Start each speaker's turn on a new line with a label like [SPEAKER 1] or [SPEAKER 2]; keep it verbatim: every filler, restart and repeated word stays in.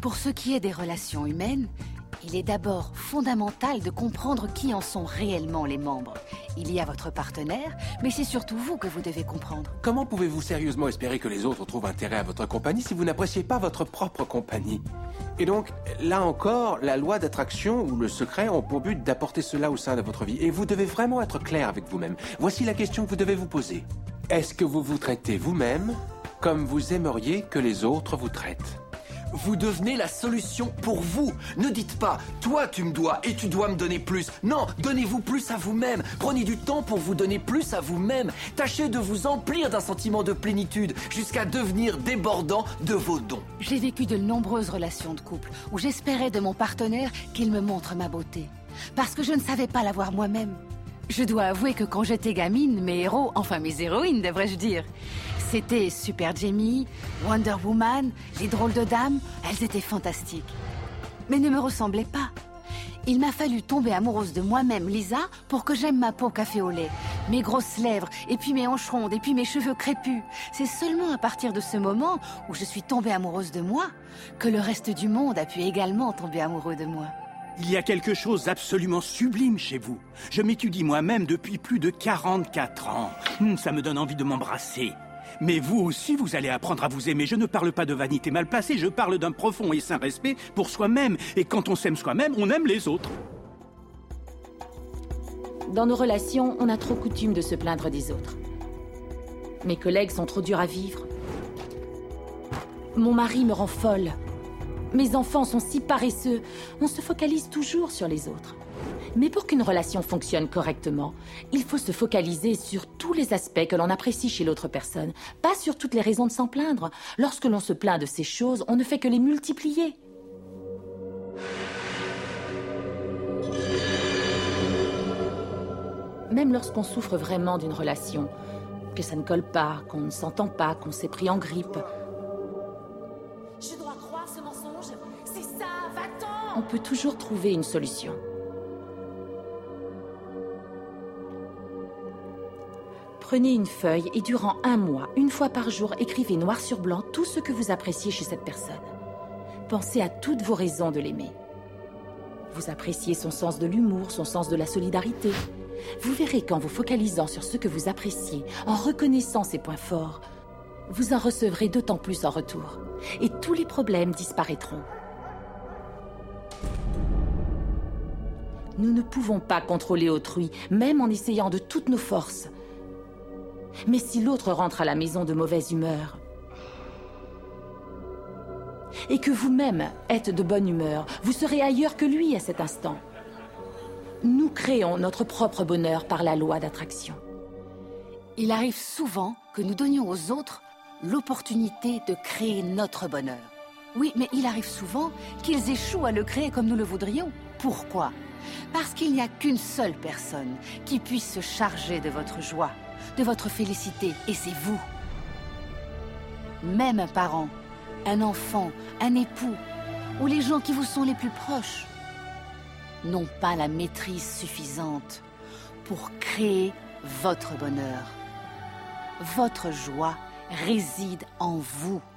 [SPEAKER 1] Pour ce qui est des relations humaines, il est d'abord fondamental de comprendre qui en sont réellement les membres. Il y a votre partenaire, mais c'est surtout vous que vous devez comprendre.
[SPEAKER 2] Comment pouvez-vous sérieusement espérer que les autres trouvent intérêt à votre compagnie si vous n'appréciez pas votre propre compagnie? Et donc, là encore, la loi d'attraction ou le secret ont pour but d'apporter cela au sein de votre vie. Et vous devez vraiment être clair avec vous-même. Voici la question que vous devez vous poser. Est-ce que vous vous traitez vous-même comme vous aimeriez que les autres vous traitent?
[SPEAKER 3] Vous devenez la solution pour vous. Ne dites pas « toi tu me dois et tu dois me donner plus ». Non, donnez-vous plus à vous-même. Prenez du temps pour vous donner plus à vous-même. Tâchez de vous emplir d'un sentiment de plénitude jusqu'à devenir débordant de vos dons.
[SPEAKER 1] J'ai vécu de nombreuses relations de couple où j'espérais de mon partenaire qu'il me montre ma beauté. Parce que je ne savais pas l'avoir moi-même. Je dois avouer que quand j'étais gamine, mes héros, enfin mes héroïnes devrais-je dire, c'était Super Jamie, Wonder Woman, les drôles de dames, elles étaient fantastiques. Mais ne me ressemblaient pas. Il m'a fallu tomber amoureuse de moi-même, Lisa, pour que j'aime ma peau café au lait, mes grosses lèvres, et puis mes hanches rondes, et puis mes cheveux crépus. C'est seulement à partir de ce moment où je suis tombée amoureuse de moi que le reste du monde a pu également tomber amoureux de moi.
[SPEAKER 4] Il y a quelque chose d'absolument sublime chez vous. Je m'étudie moi-même depuis plus de quarante-quatre ans. Hum, ça me donne envie de m'embrasser. Mais vous aussi, vous allez apprendre à vous aimer. Je ne parle pas de vanité mal placée, je parle d'un profond et sain respect pour soi-même. Et quand on s'aime soi-même, on aime les autres.
[SPEAKER 5] Dans nos relations, on a trop coutume de se plaindre des autres. Mes collègues sont trop durs à vivre. Mon mari me rend folle. Mes enfants sont si paresseux. On se focalise toujours sur les autres. Mais pour qu'une relation fonctionne correctement, il faut se focaliser sur tous les aspects que l'on apprécie chez l'autre personne, pas sur toutes les raisons de s'en plaindre. Lorsque l'on se plaint de ces choses, on ne fait que les multiplier. Même lorsqu'on souffre vraiment d'une relation, que ça ne colle pas, qu'on ne s'entend pas, qu'on s'est pris en grippe. Je dois croire ce mensonge, c'est ça, va-t'en! On peut toujours trouver une solution. Prenez une feuille et durant un mois, une fois par jour, écrivez noir sur blanc tout ce que vous appréciez chez cette personne. Pensez à toutes vos raisons de l'aimer. Vous appréciez son sens de l'humour, son sens de la solidarité. Vous verrez qu'en vous focalisant sur ce que vous appréciez, en reconnaissant ses points forts, vous en recevrez d'autant plus en retour. Et tous les problèmes disparaîtront. Nous ne pouvons pas contrôler autrui, même en essayant de toutes nos forces. Mais si l'autre rentre à la maison de mauvaise humeur, et que vous-même êtes de bonne humeur, vous serez ailleurs que lui à cet instant. Nous créons notre propre bonheur par la loi d'attraction.
[SPEAKER 1] Il arrive souvent que nous donnions aux autres l'opportunité de créer notre bonheur. Oui, mais il arrive souvent qu'ils échouent à le créer comme nous le voudrions. Pourquoi? Parce qu'il n'y a qu'une seule personne qui puisse se charger de votre joie, de votre félicité, et c'est vous. Même un parent, un enfant, un époux, ou les gens qui vous sont les plus proches, n'ont pas la maîtrise suffisante pour créer votre bonheur. Votre joie réside en vous.